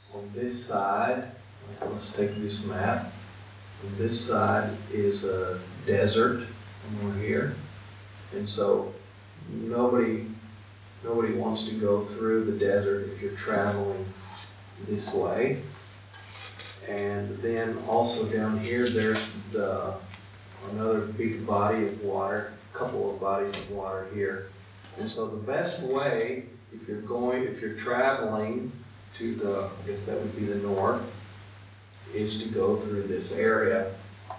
On this side, let's take this map. On this side is a desert somewhere here. And so nobody wants to go through the desert if you're traveling this way. And then also down here, there's another big body of water, a couple of bodies of water here. And so the best way, if you're traveling to I guess that would be the north, is to go through this area.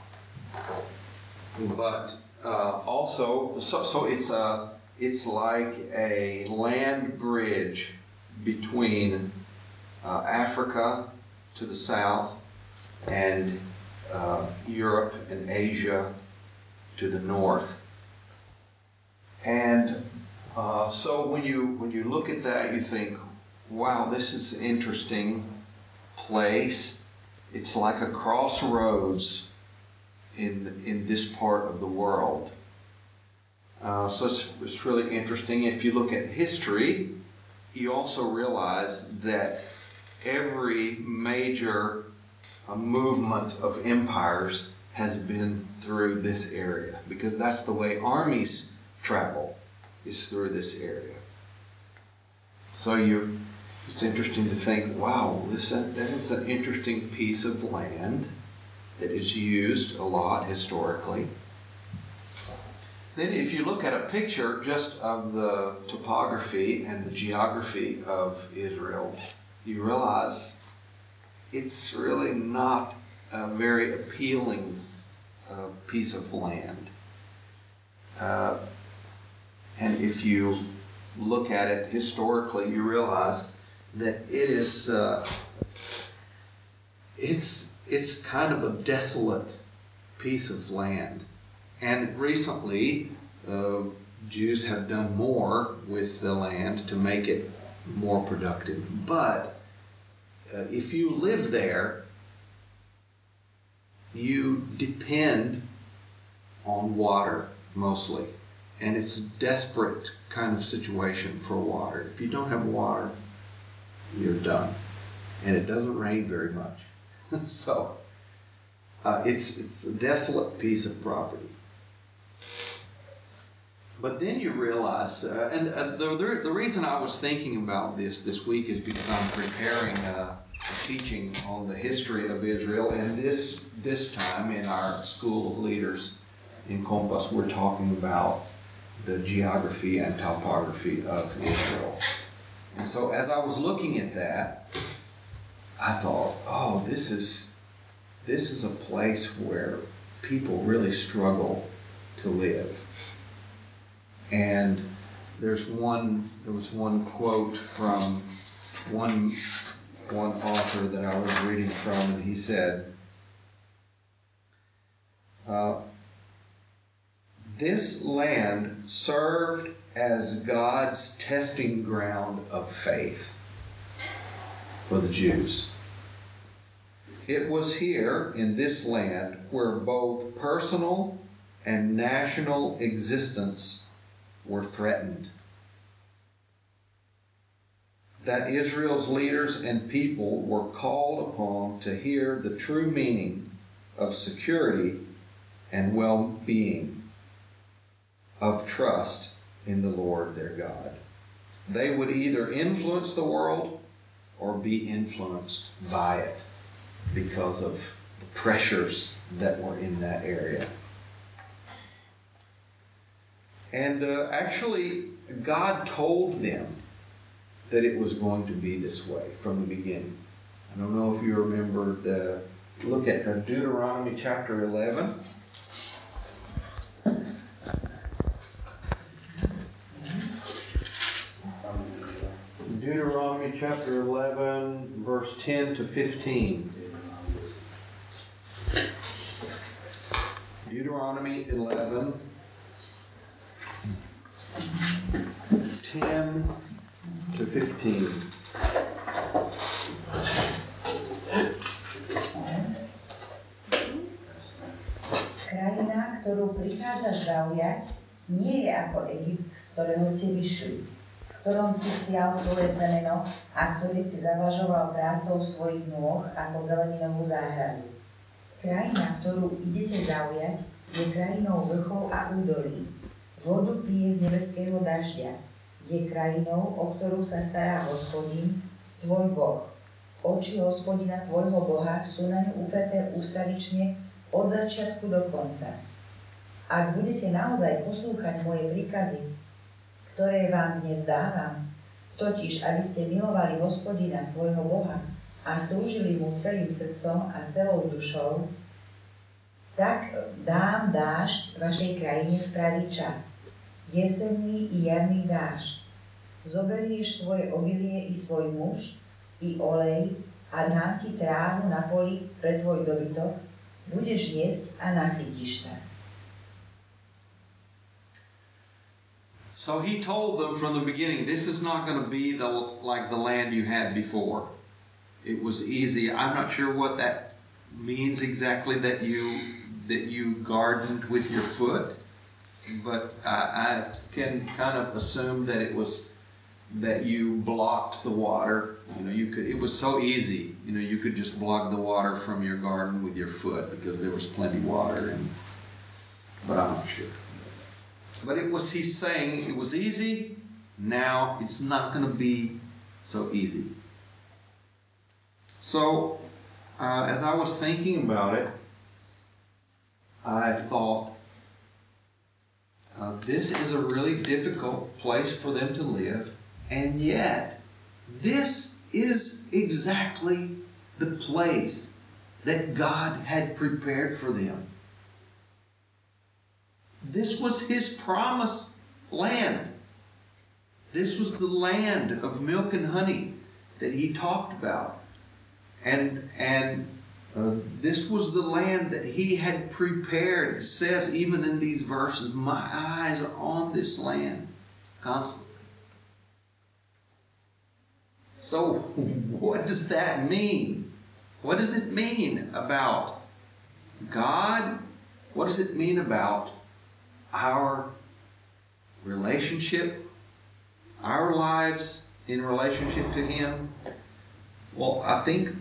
But also, so it's like a land bridge between Africa to the south and Europe and Asia to the north. And so when you look at that, you think, wow, this is an interesting place. It's like a crossroads in this part of the world. So it's really interesting. If you look at history, you also realize that every major movement of empires has been through this area, because that's the way armies travel, is through this area. So it's interesting to think, wow, that is an interesting piece of land that is used a lot historically. Then if you look at a picture just of the topography and the geography of Israel, you realize it's really not a very appealing piece of land. And if you look at it historically, you realize that it is it's kind of a desolate piece of land. And recently, Jews have done more with the land to make it more productive. But if you live there, you depend on water mostly. And it's a desperate kind of situation for water. If you don't have water, you're done. And it doesn't rain very much. So it's a desolate piece of property. But then you realize, and the reason I was thinking about this week is because I'm preparing a teaching on the history of Israel, and this time in our School of Leaders in Compass, we're talking about the geography and topography of Israel. And so as I was looking at that, I thought, oh, this is a place where people really struggle to live. And there was one quote from one author that I was reading from, and he said, "This land served as God's testing ground of faith for the Jews. It was here in this land where both personal and national existence were threatened. That Israel's leaders and people were called upon to hear the true meaning of security and well-being, of trust in the Lord their God. They would either influence the world or be influenced by it because of the pressures that were in that area." And actually, God told them that it was going to be this way from the beginning. I don't know if you remember look at Deuteronomy chapter 11. Deuteronomy chapter 11, verse 10 to 15. Deuteronomy 11, 10 to 15. Krajina, ktorú prichádzaš zaujať, nie je ako Egypt, z ktorého ste vyšli. ktorom si sial svoje semeno a ktorý si zavlažoval prácou svojich nôh ako zeleninovú záhradu. Krajina, ktorú idete zaujať, je krajinou vrchov a údolí. Vodu pije z nebeského dažďa. Je krajinou, o ktorú sa stará Hospodin, tvoj Boh. Oči Hospodina tvojho Boha sú na ňu upreté ústavične od začiatku do konca. Ak budete naozaj poslúchať moje príkazy, ktoré vám dnes dávam, totiž aby ste milovali Hospodina svojho Boha a slúžili mu celým srdcom a celou dušou, tak dám dážď vašej krajine v pravý čas, jesenný i jarný dážď. Zoberieš svoje obilie i svoj mušt, i olej a dám ti trávu na poli pre tvoj dobytok, budeš jesť a nasytíš sa. So he told them from the beginning, this is not going to be like the land you had before. It was easy. I'm not sure what that means exactly, that you gardened with your foot, but I can kind of assume that it was that you blocked the water. It was so easy. You could just block the water from your garden with your foot because there was plenty of water. But I'm not sure. But he's saying it was easy. Now it's not going to be so easy. So as I was thinking about it, I thought, this is a really difficult place for them to live. And yet, this is exactly the place that God had prepared for them. This was His promised land. This was the land of milk and honey that He talked about. And this was the land that He had prepared. It says even in these verses, my eyes are on this land constantly. So what does that mean? What does it mean about God? What does it mean about our relationship, our lives in relationship to Him? Well, I think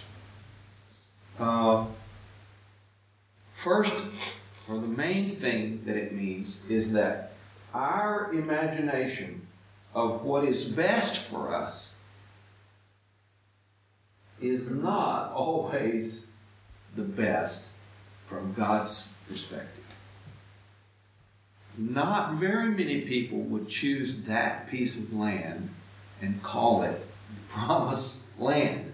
first, or the main thing that it means is that our imagination of what is best for us is not always the best from God's perspective. Not very many people would choose that piece of land and call it the promised land.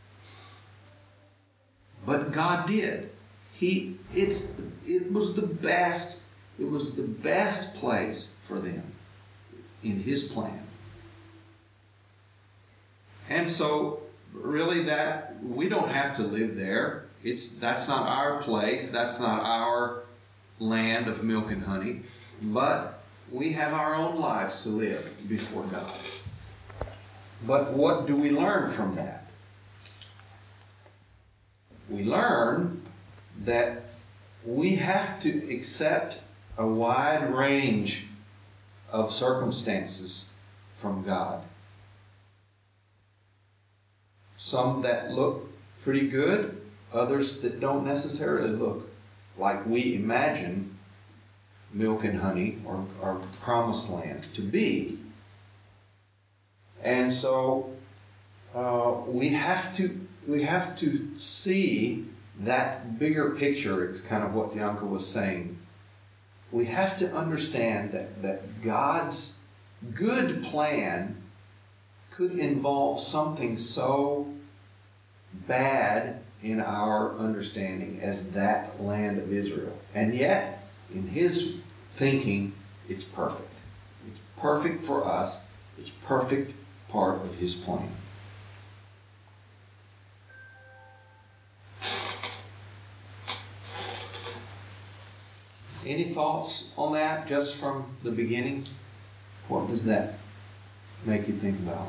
But God did. It was the best place for them in His plan. And so really that we don't have to live there. That's not our place. That's not our land of milk and honey. But we have our own lives to live before God. But what do we learn from that? We learn that we have to accept a wide range of circumstances from God. Some that look pretty good, others that don't necessarily look like we imagine milk and honey or promised land to be. And so we have to see that bigger picture. Is kind of what the uncle was saying. We have to understand that God's good plan could involve something so bad in our understanding as that land of Israel. And yet, in His thinking, it's perfect. It's perfect for us. It's perfect part of His plan. Any thoughts on that just from the beginning? What does that make you think about?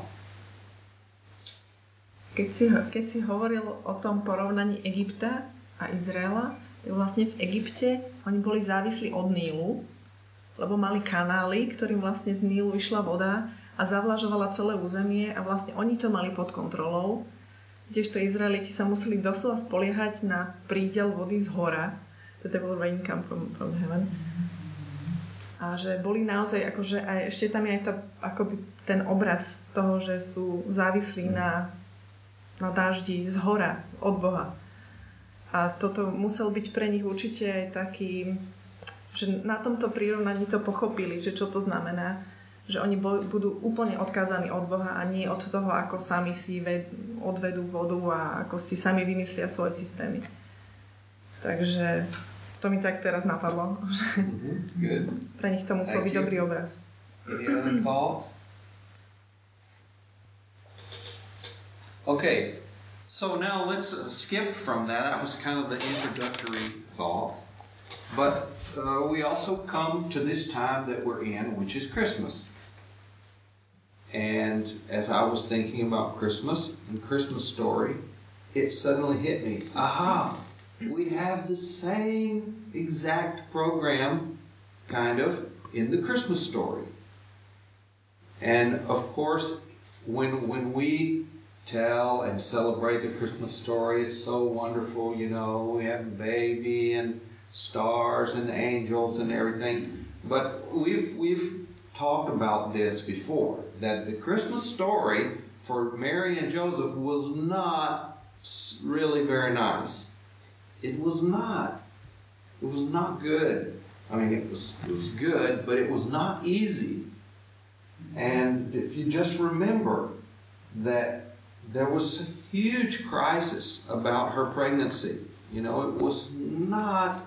Keď si hovoril o tom porovnaní Egypta a Izraela, tak vlastne v Egypte oni boli závislí od Nílu, lebo mali kanály, ktorým vlastne z Nílu išla voda a a zavlažovala celé územie a vlastne oni to mali pod kontrolou, kdežto Izraeliti sa museli doslova spoliehať na prídel vody z hora, that will rain come from heaven. A že boli naozaj, akože aj, ešte tam je aj akoby ten obraz toho, že sú závislí na dáždi z hora, od Boha. A toto musel byť pre nich určite aj taký, že na tomto prirovnaní to pochopili, že čo to znamená, že oni budú úplne odkázaní od Boha a nie od toho, ako sami si odvedú vodu a ako si sami vymyslia svoje systémy. Takže to mi tak teraz napadlo. Pre nich to musel byť dobrý obraz. Any other thought? Okay, so now let's skip from that. That was kind of the introductory thought. But we also come to this time that we're in, which is Christmas. And as I was thinking about Christmas and Christmas story, it suddenly hit me. Aha! We have the same exact program, kind of, in the Christmas story. And of course, when we tell and celebrate the Christmas story, it's so wonderful, you know, we have a baby and stars and angels and everything. But we've talked about this before, that the Christmas story for Mary and Joseph was not really very nice. It was not. It was not good. I mean, it was good, but it was not easy. And if you just remember that there was a huge crisis about her pregnancy. You know, it was not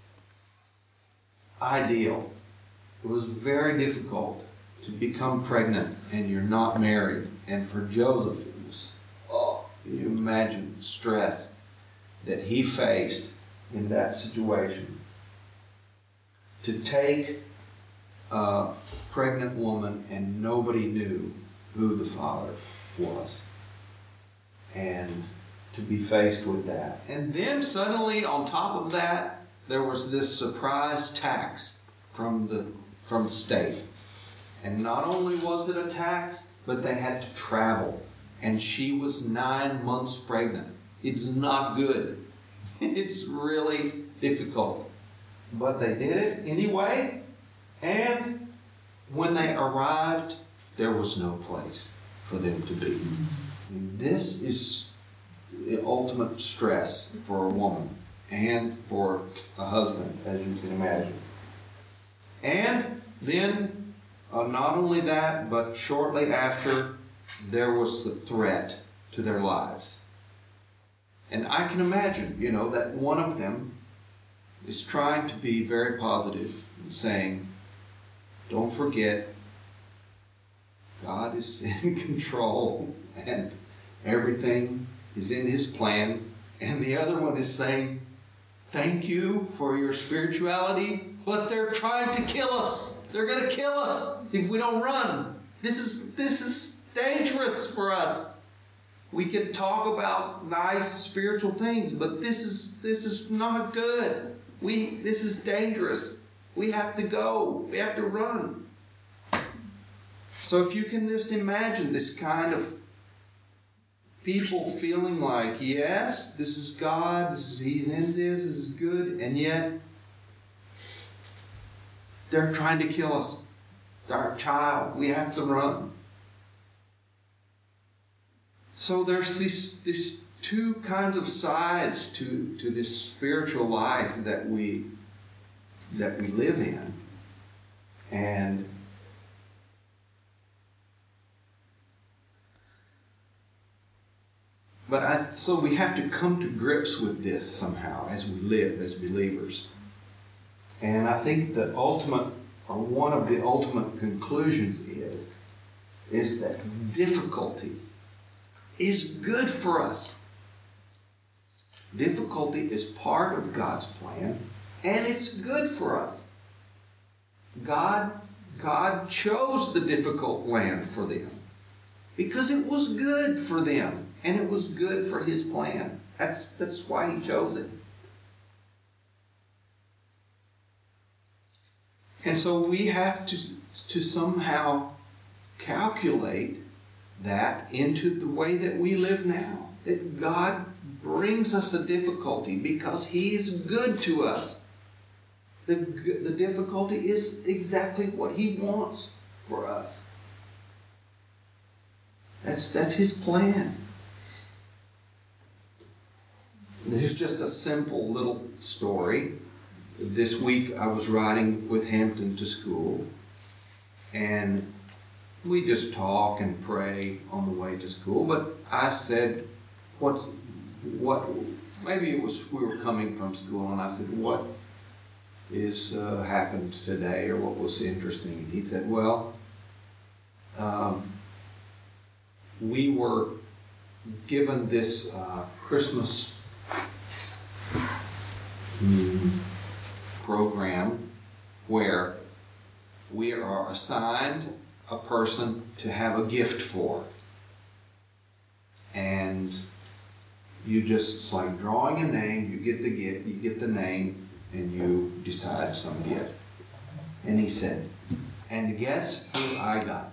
ideal. It was very difficult to become pregnant and you're not married. And for Joseph, it was, can you imagine the stress that he faced in that situation? To take a pregnant woman and nobody knew who the father was. And to be faced with that. And then suddenly on top of that, there was this surprise tax from the state. And not only was it a tax, but they had to travel. And she was 9 months pregnant. It's not good. It's really difficult. But they did it anyway. And when they arrived, there was no place for them to be. And this is the ultimate stress for a woman and for a husband, as you can imagine. And then, not only that, but shortly after, there was the threat to their lives. And I can imagine, you know, that one of them is trying to be very positive and saying, don't forget, God is in control and everything is in His plan. And the other one is saying, thank you for your spirituality, but they're trying to kill us. They're going to kill us if we don't run. This is dangerous for us. We can talk about nice spiritual things, but this is not good. This is dangerous. We have to go. We have to run. So if you can just imagine this kind of people feeling like, yes, this is God, He's in this is good, and yet they're trying to kill us. Our child, we have to run. So there's these two kinds of sides to this spiritual life that we live in. And so we have to come to grips with this somehow as we live as believers. And I think the ultimate, or one of the ultimate conclusions is that difficulty is good for us. Difficulty is part of God's plan, and it's good for us. God chose the difficult land for them because it was good for them, and it was good for His plan. That's why He chose it. And so we have to somehow calculate that into the way that we live now. That God brings us a difficulty because He is good to us. The difficulty is exactly what He wants for us. That's His plan. Here's just a simple little story. This week I was riding with Hampton to school, and we just talk and pray on the way to school. But I said, maybe it was we were coming from school, and I said, what is happened today, or what was interesting? And he said, well, we were given this Christmas program where we are assigned a person to have a gift for. And you just, it's like drawing a name, you get the gift, you get the name, and you decide some gift. And he said, and guess who I got?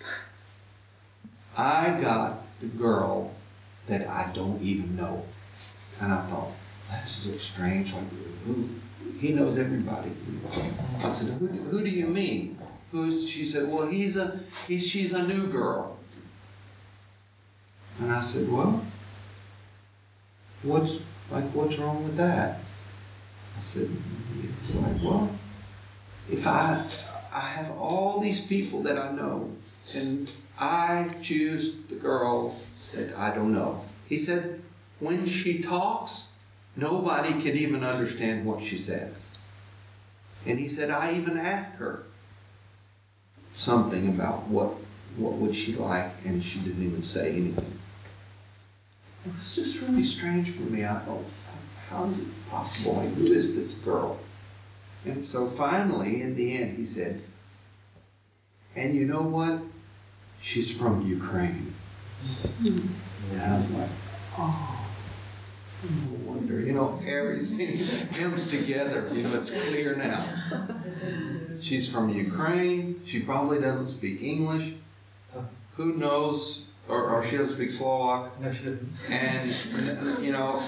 I got the girl that I don't even know. And I thought, that's so strange. Like, who? He knows everybody. I said, who do you mean? She said, well, she's a new girl. And I said, well, what's wrong with that? I said, well, if I have all these people that I know, and I choose the girl that I don't know. He said, when she talks, nobody can even understand what she says. And he said, I even asked her something about what would she like, and she didn't even say anything. It was just really strange for me. I thought, how is it possible? Like, who is this girl? And so finally, in the end, he said, and you know what? She's from Ukraine. And I was like, oh, no wonder. You know, everything comes together. You know, it's clear now. She's from Ukraine. She probably doesn't speak English. Who knows? Or she doesn't speak Slovak. No, she doesn't. And, you know,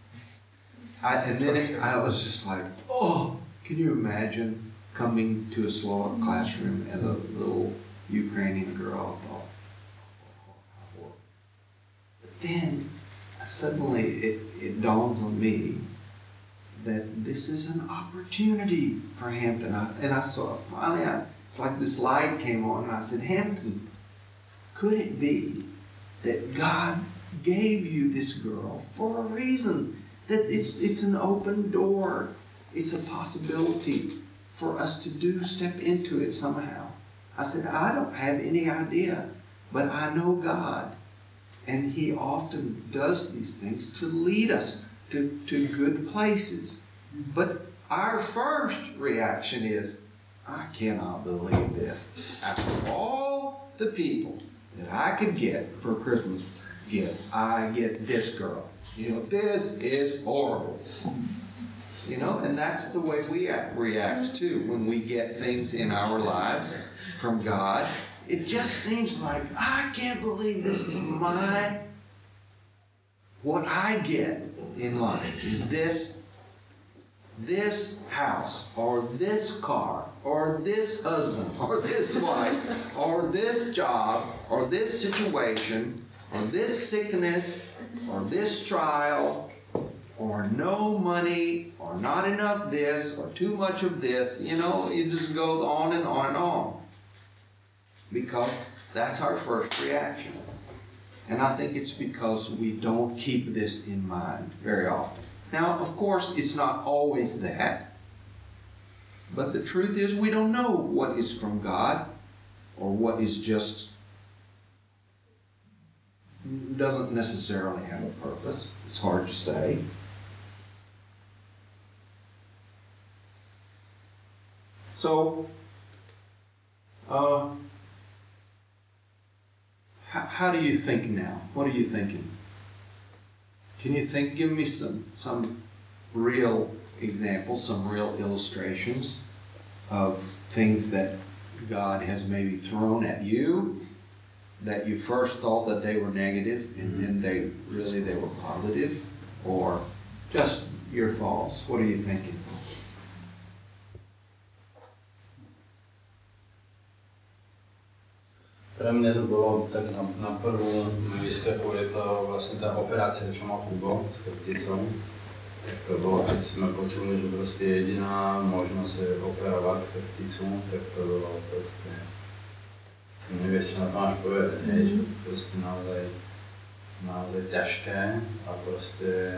I was just like, oh, can you imagine coming to a Slovak classroom and a little Ukrainian girl? I thought, oh, but then suddenly it dawns on me that this is an opportunity for Hampton. And I saw, finally, it's like this light came on, and I said, Hampton, could it be that God gave you this girl for a reason? That it's an open door. It's a possibility for us to step into it somehow. I said, I don't have any idea, but I know God. And He often does these things to lead us to good places. But our first reaction is, I cannot believe this. After all the people that I could get for a Christmas gift, I get this girl. You know, this is horrible. You know, and that's the way we react too when we get things in our lives from God. It just seems like, I can't believe this is what I get in life is this house, or this car, or this husband, or this wife, or this job, or this situation, or this sickness, or this trial, or no money, or not enough this, or too much of this. You know, it just goes on and on and on. Because that's our first reaction. And I think it's because we don't keep this in mind very often. Now, of course, it's not always that. But the truth is, we don't know what is from God or what is just doesn't necessarily have a purpose. It's hard to say. So, how do you think now? What are you thinking? Can you give me some real examples, some real illustrations of things that God has maybe thrown at you that you first thought that they were negative and then they were positive, or just your thoughts? What are you thinking? Pre mňa to bolo tak na prvú výskaku, je to vlastne tá operácia, čo mal Kubo s chrbticou. Tak to bolo, keď sme počuli, že proste jediná možnosť je operovať chrbticu, tak to bolo proste, to nevieš, čo na to máš povedať, že proste naozaj ťažké a proste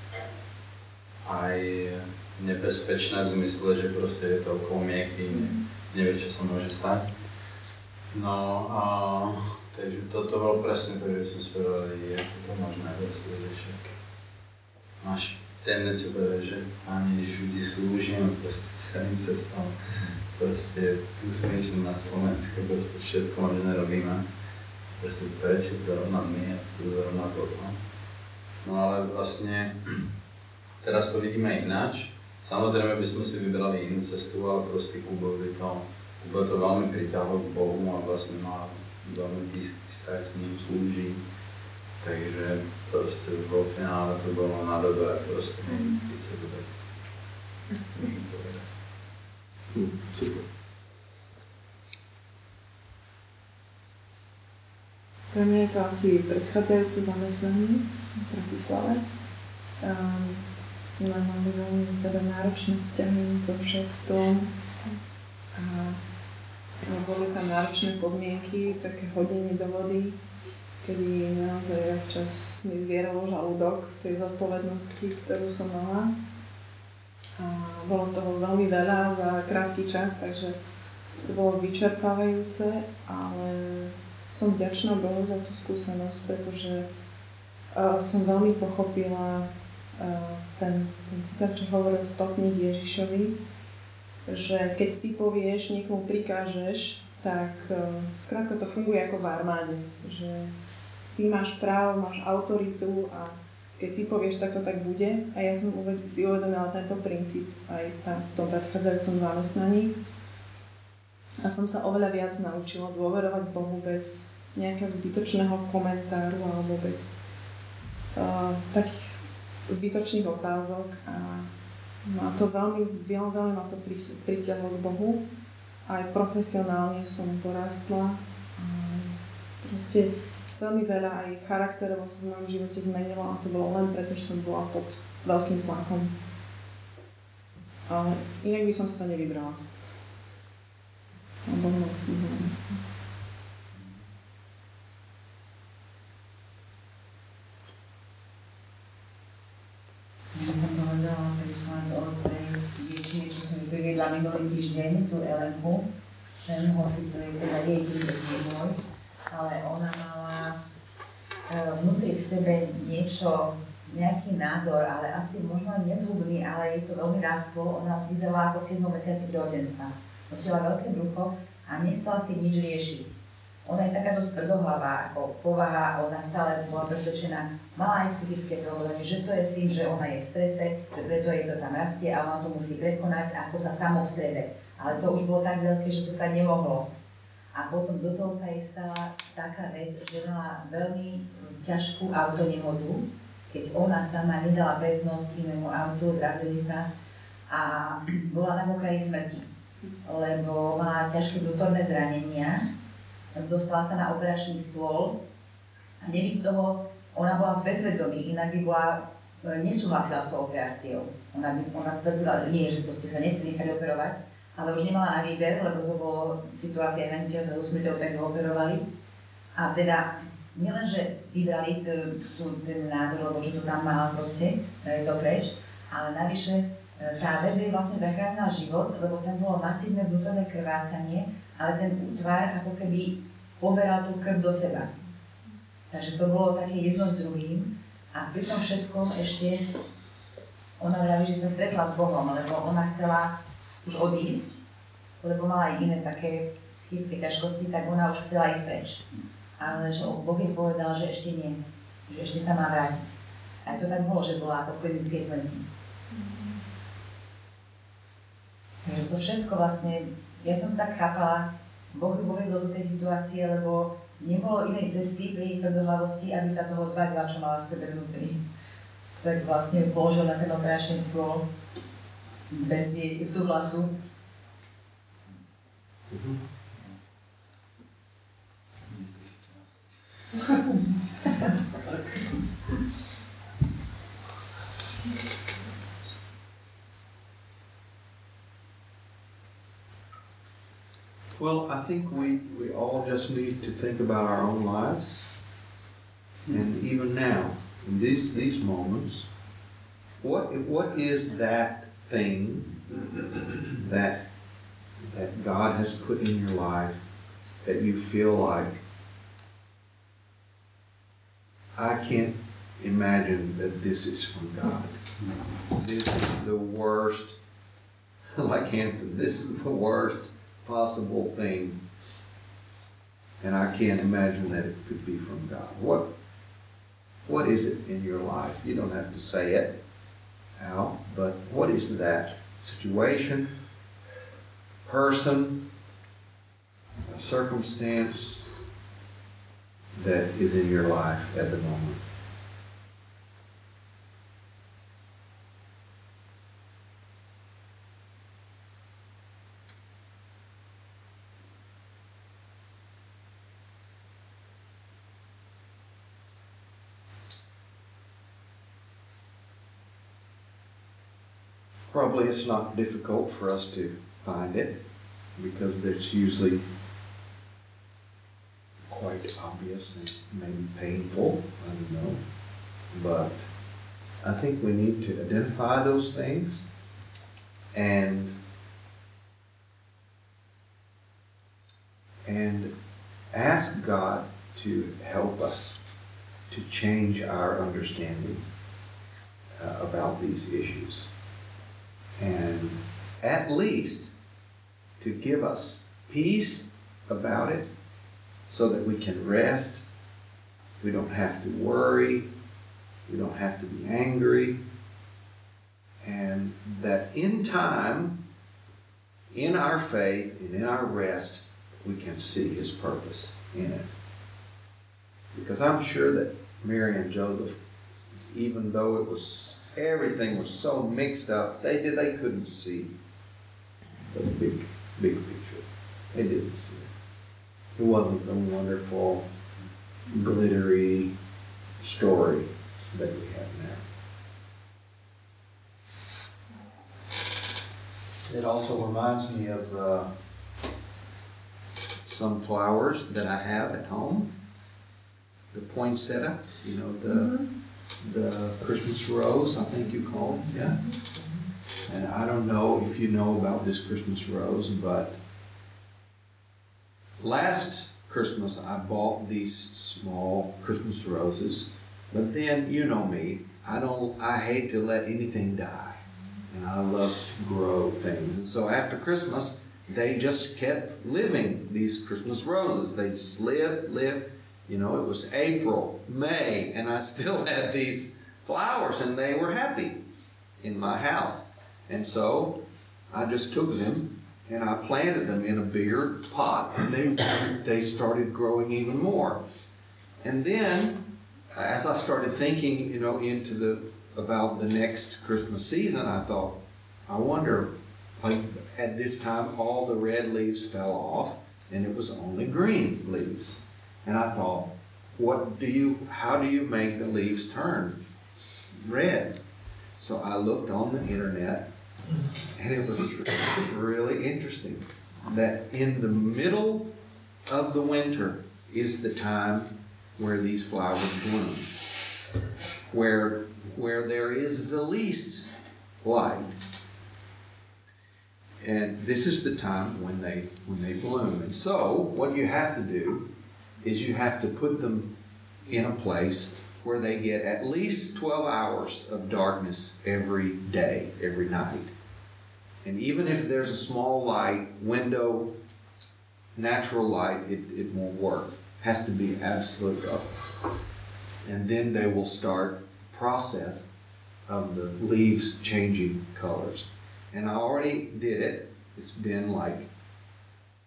aj nebezpečné v zmysle, že proste je to okolo miechy, nevieš, čo sa môže stať. No a takže toto bolo presne to, že som spieval, je to možné, proste, že však máš tendenciu povedať, že Páne Ježišu, ti slúžim proste celým srdcom. Proste tu sme išli na Slovensku, proste všetko možné robíme. Proste prečo zrovna my a tu zrovna toto. No ale vlastne teraz to vidíme ináč. Samozrejme by sme si vybrali inú cestu, ale proste Kubo to veľmi priťahol k Bohu a vlastne má veľmi blízky vzťah s ním, slúži. Takže proste vo finále to bolo na dobre, proste keď sa to tak môžem povedať. Super. Pre mňa je to asi predchádzajúce zamestnanie v Bratislave. Som mali veľmi teda náročné vzťahy so šéfstvom a boli tam náročné podmienky, také hodenie do vody, kedy naozaj občas mi zvieralo žalúdok z tej zodpovednosti, ktorú som mala. A bolo toho veľmi veľa za krátky čas, takže to bolo vyčerpávajúce, ale som vďačná Bohu za tú skúsenosť, pretože som veľmi pochopila ten citát, čo hovoril stopník Ježišovi, že keď ty povieš, niekomu prikážeš, tak skrátka to funguje ako v armáde, že ty máš právo, máš autoritu a keď ty povieš, tak to tak bude. A ja som si uvedomila tento princíp aj tam v tom predchádzajúcom zamestnaní. A som sa oveľa viac naučila dôverovať Bohu bez nejakého zbytočného komentáru alebo bez takých zbytočných otázok. A to veľmi ma to pritiahlo k Bohu. Aj profesionálne som porastla. Proste veľmi veľa aj charakterovo sa v mojom živote zmenilo a to bolo len preto, že som bola pod veľkým tlakom. Ale inak by som si to nevybrala. A Boh mal s tým zámer. Ja som povedala príklad od tej dievčiny, čo som ju priviedla minulý týždeň, tú Elenku, sem, hoci to je teda jej príbeh, nie môj, ale ona mala vnútri v sebe nejaký nádor, ale asi možno aj nezhubný, ale jej to veľmi rastlo. Ona vyzerala ako v 7. mesiaci tehotenstva. Nosila veľké brucho a nechcela s tým nič riešiť. Ona je taká dosť tvrdohlavá ako povaha, ona stále bola presvedčená, mala aj psychické problémy, že to je s tým, že ona je v strese, že preto jej to tam rastie a ona to musí prekonať a so sa samo v strede. Ale to už bolo tak veľké, že to sa nemohlo. A potom do toho sa jej stala taká vec, že mala veľmi ťažkú autonehodu, keď ona sama nedala prednosť inému autu, zrazili sa a bola na pokraji smrti, lebo mala ťažké vnútorné zranenia. Dostala sa na operačný stôl a nebyť toho, ona bola v bezvedomí, inak by nesúhlasila s tou operáciou. Ona tvrdila, že nie, že proste sa nechce nechať operovať, ale už nemala na výber, lebo to bolo situácia hraniteľa so smrťou, tak ju operovali. A teda nielenže vybrali ten nádor, lebo čo to tam mala proste, dali to preč, ale navyše tá vec jej vlastne zachránila život, lebo tam bolo masívne vnútorné krvácanie, ale ten útvar ako keby poberal tú krv do seba. Takže to bolo také jedno s druhým a pri tom všetkom ešte ona vraví, že sa stretla s Bohom, lebo ona chcela už odísť, lebo mala aj iné také psychické ťažkosti, tak ona už chcela ísť preč. Ale že Boh jej povedal, že ešte nie, že ešte sa má vrátiť. A to tak bolo, že bola ako v klinickej smrti. Takže to všetko vlastne, ja som tak chápala, Boh ju povedol do tej situácie, lebo nebolo inej cesty pri jej tvrdohlavosti, aby sa toho zbavila, čo mala v sebe vnútri. Tak vlastne ju položil na ten operačný stôl bez jej súhlasu. Well, I think we all just need to think about our own lives. And even now, in these moments, what is that thing that God has put in your life that you feel like, I can't imagine that this is from God. This is the worst, like Hampton, this is the worst possible thing. And I can't imagine that it could be from God. What is it in your life? You don't have to say it out, but what is that situation, person, circumstance that is in your life at the moment? Probably it's not difficult for us to find it because it's usually quite obvious and maybe painful, I don't know. But I think we need to identify those things and ask God to help us to change our understanding about these issues. And at least to give us peace about it so that we can rest. We don't have to worry. We don't have to be angry. And that in time, in our faith and in our rest, we can see His purpose in it. Because I'm sure that Mary and Joseph, even though everything was so mixed up, they couldn't see the big picture. They didn't see it. It wasn't the wonderful, glittery story that we have now. It also reminds me of some flowers that I have at home. The poinsettia, the Christmas rose, I think you call it, yeah. And I don't know if you know about this Christmas rose, but last Christmas I bought these small Christmas roses, but then you know me, I hate to let anything die, and I love to grow things. And so after Christmas, they just kept living, these Christmas roses. They just lived. It was April, May, and I still had these flowers, and they were happy in my house. And so I just took them and I planted them in a bigger pot, and they started growing even more. And then, as I started thinking, about the next Christmas season, I thought, I wonder, like at this time, all the red leaves fell off, and it was only green leaves. And I thought, how do you make the leaves turn red? So I looked on the internet, and it was really interesting that in the middle of the winter is the time where these flowers bloom, where there is the least light. And this is the time when they bloom. And so what you have to do is you have to put them in a place where they get at least 12 hours of darkness every day, every night. And even if there's a small light, window, natural light, it won't work. It has to be absolute dark. And then they will start the process of the leaves changing colors. And I already did it. It's been like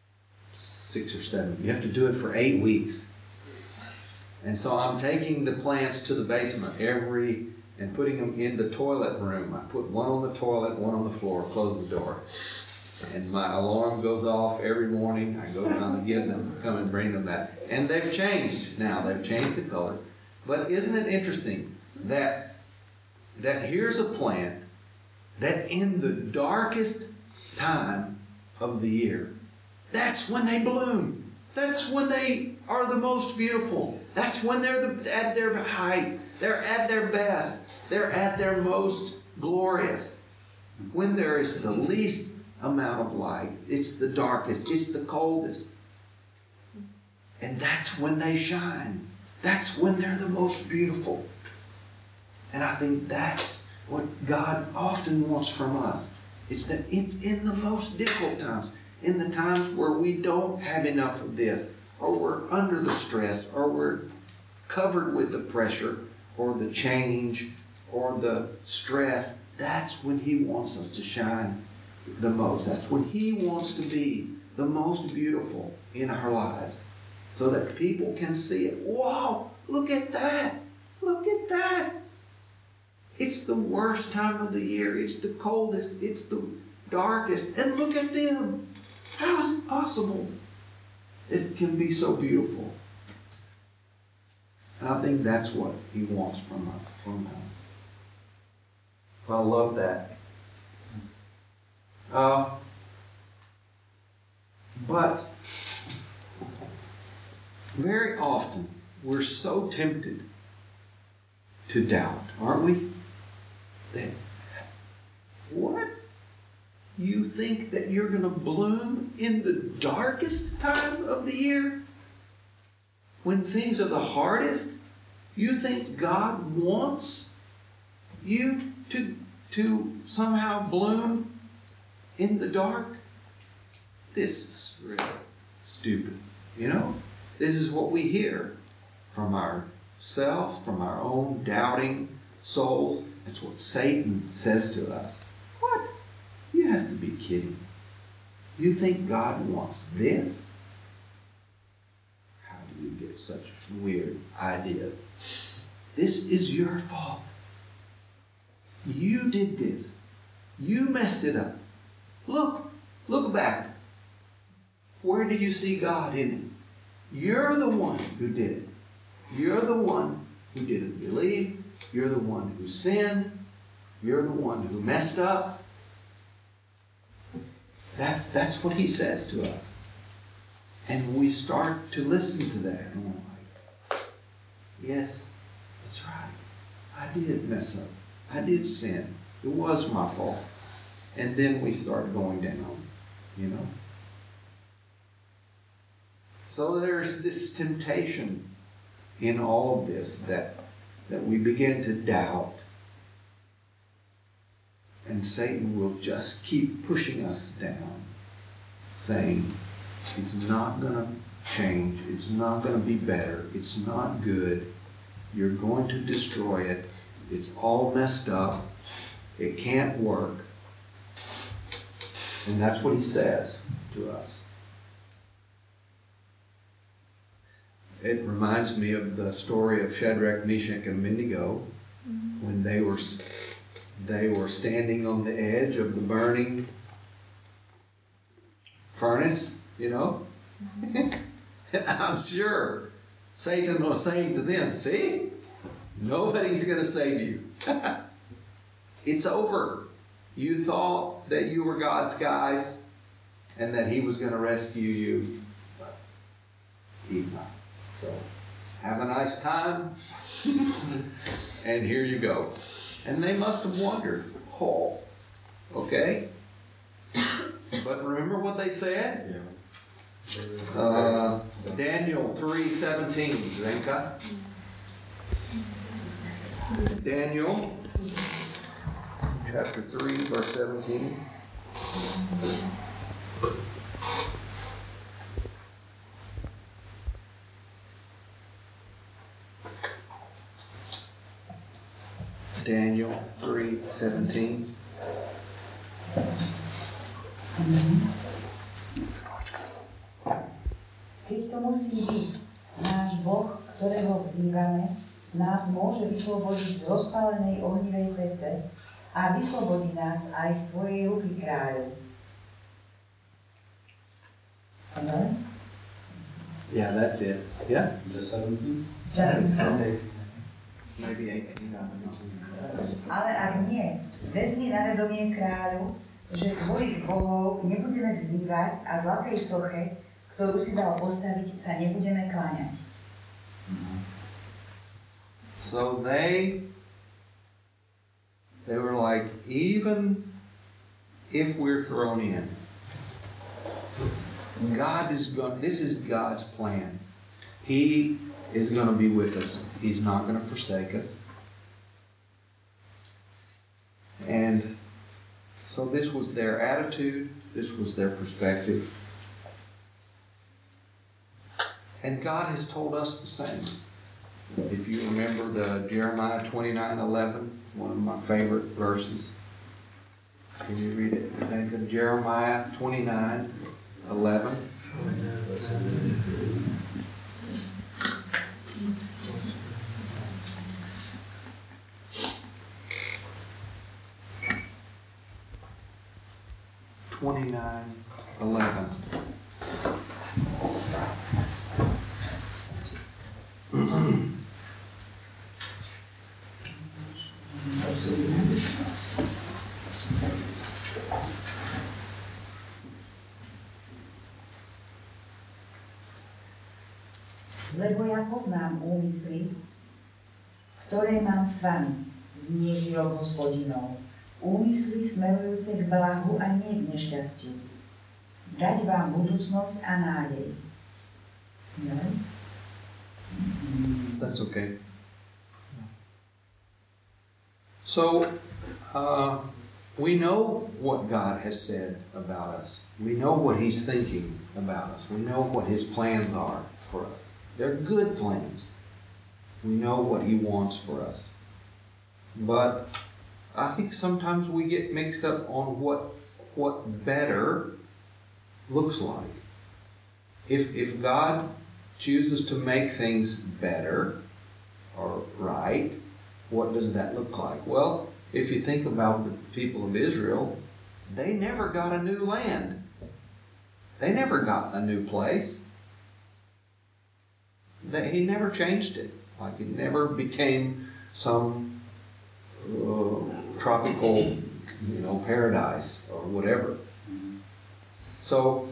6 or 7. You have to do it for 8 weeks. And so I'm taking the plants to the basement and putting them in the toilet room. I put one on the toilet, one on the floor, close the door. And my alarm goes off every morning. I go down and get them, come and bring them back. And they've changed now. They've changed the color. But isn't it interesting that here's a plant that in the darkest time of the year, that's when they bloom. That's when they are the most beautiful. That's when they're at their height. They're at their best. They're at their most glorious. When there is the least amount of light, it's the darkest, it's the coldest. And that's when they shine. That's when they're the most beautiful. And I think that's what God often wants from us. It's that it's in the most difficult times, in the times where we don't have enough of this, or we're under the stress, or we're covered with the pressure, or the change, or the stress. That's when He wants us to shine the most. That's when He wants to be the most beautiful in our lives, so that people can see it. Wow, look at that. Look at that. It's the worst time of the year. It's the coldest. It's the darkest. And look at them. How is it possible it can be so beautiful? And I think that's what He wants from us. So I love that. But very often we're so tempted to doubt, aren't we? That what? You think that you're going to bloom in the darkest time of the year? When things are the hardest? You think God wants you to somehow bloom in the dark? This is really stupid. You know? This is what we hear from ourselves, from our own doubting souls. That's what Satan says to us. What? You have to be kidding. You think God wants this? How do you get such weird ideas? This is your fault. You did this. You messed it up. Look back. Where do you see God in it? You're the one who did it. You're the one who didn't believe. You're the one who sinned. You're the one who messed up. That's what He says to us. And we start to listen to that. And we're like, yes, that's right. I did mess up. I did sin. It was my fault. And then we start going down, you know. So there's this temptation in all of this that we begin to doubt. And Satan will just keep pushing us down, saying, it's not going to change. It's not going to be better. It's not good. You're going to destroy it. It's all messed up. It can't work. And that's what he says to us. It reminds me of the story of Shadrach, Meshach, and Abednego when they were standing on the edge of the burning furnace, you know. I'm sure Satan was saying to them, see, nobody's going to save you. It's over. You thought that you were God's guys and that He was going to rescue you, but He's not. So have a nice time, and here you go. And they must have wondered, oh, okay. But remember what they said? Daniel 3:17, Zdenka. Daniel chapter 3, verse 17. Daniel 3:17. to musí byť, náš Boh, ktorého vzývame, nás môže vyslobodiť z rozpálenej ohnivej pece a vyslobodí nás aj z tvojej ruky, kráľu. Yeah, that's it. Yeah? Just 17? Maybe 18, I don't know. Ale ak nie, vezmi na vedomie, kráľu, že svojich bohov nebudeme vzývať a zlatej soche, ktorú si dal postaviť, sa nebudeme kláňať. So they were like, even if we're thrown in, this is God's plan. He is going to be with us. He's not going to forsake us. And so this was their attitude. This was their perspective. And God has told us the same. If you remember the Jeremiah 29:11, one of my favorite verses. Can you read it? Think of Jeremiah 29:11. Lebo ja poznám úmysly, ktoré mám s vami, znie výrok Hospodinov. Úmysly smerujúce k blahu a nie k nešťastiu. Dať vám budúcnosť a nádej. No? That's okay. So, we know what God has said about us. We know what He's thinking about us. We know what His plans are for us. They're good plans. We know what He wants for us. But I think sometimes we get mixed up on what better looks like. If God chooses to make things better or right, what does that look like? Well, if you think about the people of Israel, they never got a new land. They never got a new place. He never changed it. Like it never became some tropical, paradise or whatever. So,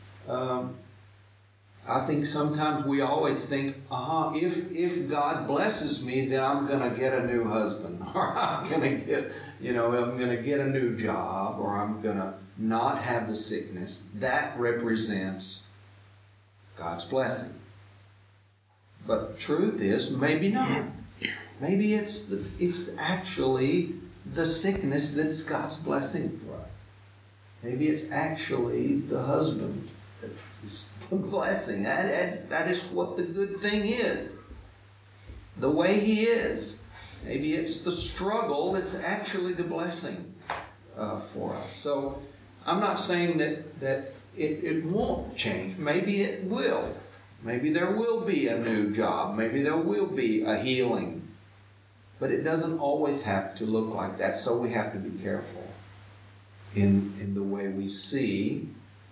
I think sometimes we always think, if God blesses me, then I'm going to get a new husband, or I'm going to get, I'm going to get a new job, or I'm going to not have the sickness. That represents God's blessing. But the truth is, maybe not. Maybe it's actually the sickness that's God's blessing for us. Maybe it's actually the husband that is the blessing. That is what the good thing is. The way He is. Maybe it's the struggle that's actually the blessing for us. So I'm not saying that it won't change. Maybe it will. Maybe there will be a new job. Maybe there will be a healing. But it doesn't always have to look like that. So we have to be careful in the way we see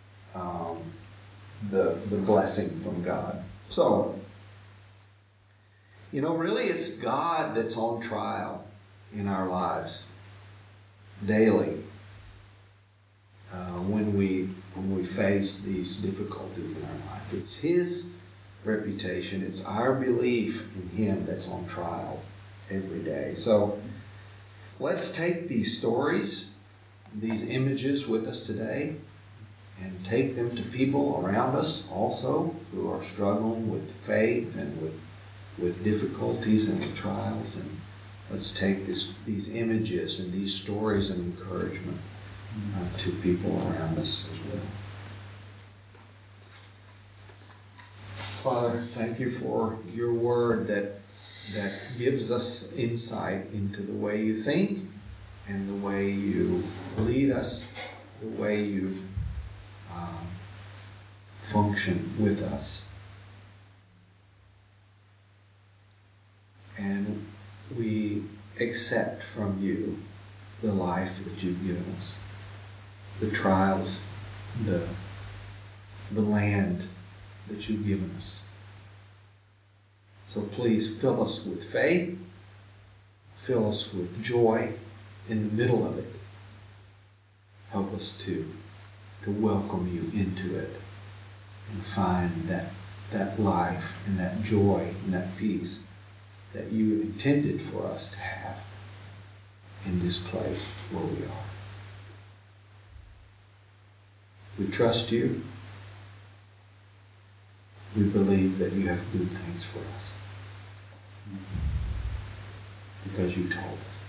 the blessing from God. So, really it's God that's on trial in our lives daily when we face these difficulties in our life. It's His reputation. It's our belief in Him that's on trial every day. So let's take these stories, these images with us today, and take them to people around us also who are struggling with faith and with difficulties and with trials. And let's take these images and these stories of encouragement to people around us as well. Father, thank You for Your word that gives us insight into the way You think and the way You lead us, the way You function with us. And we accept from you the life that you've given us, the trials, the land that you've given us. So please fill us with faith, fill us with joy in the middle of it. Help us to welcome you into it and find that life and that joy and that peace that you intended for us to have in this place where we are. We trust you. We believe that you have good things for us because you told us.